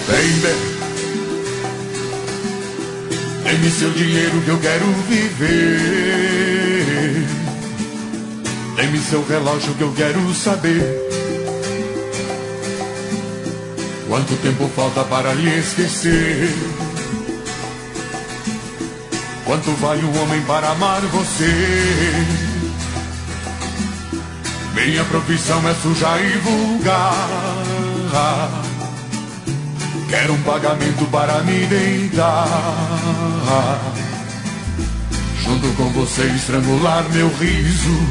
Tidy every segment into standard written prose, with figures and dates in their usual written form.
Baby, dê-me seu dinheiro que eu quero viver. Dê-me seu relógio que eu quero saber quanto tempo falta para lhe esquecer. Quanto vale um homem para amar você? Minha profissão é suja e vulgar. Quero um pagamento para me deitar junto com você, estrangular meu riso.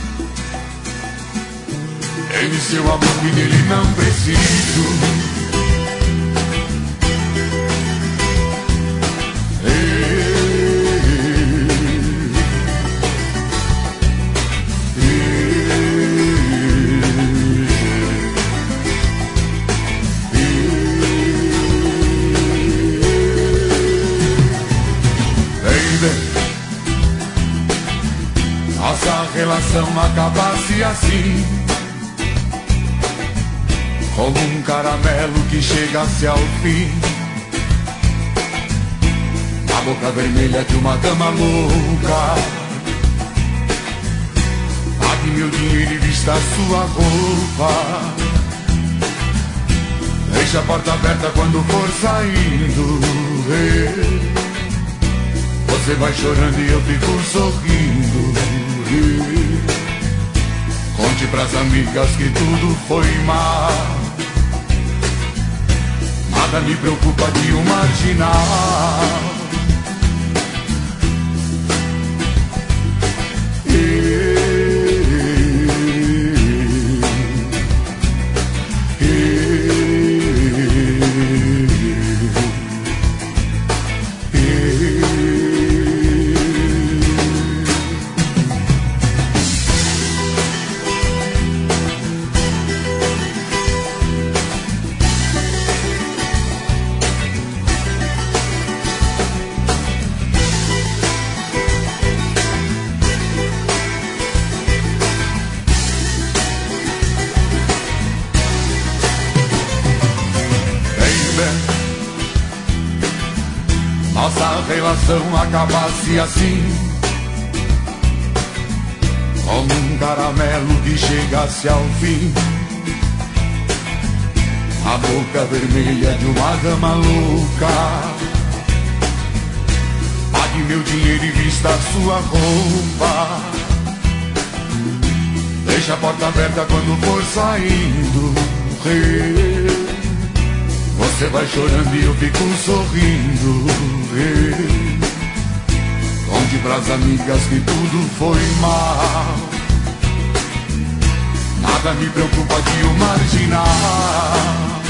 Dê-me seu amor que dele não preciso. Nossa relação acabasse assim, como um caramelo que chegasse ao fim, a boca vermelha de uma dama louca. Pague meu dinheiro e vista a sua roupa. Deixe a porta aberta quando for saindo. Você vai chorando e eu fico sorrindo. Conte pras amigas que tudo foi mal. Nada me preocupa de um marginal. Nossa relação acabasse assim, como um caramelo que chegasse ao fim, a boca vermelha de uma dama louca. Pague meu dinheiro e vista a sua roupa. Deixa a porta aberta quando for saindo. Você vai chorando e eu fico sorrindo. Conte pras amigas que tudo foi mal. Nada me preocupa de um marginal.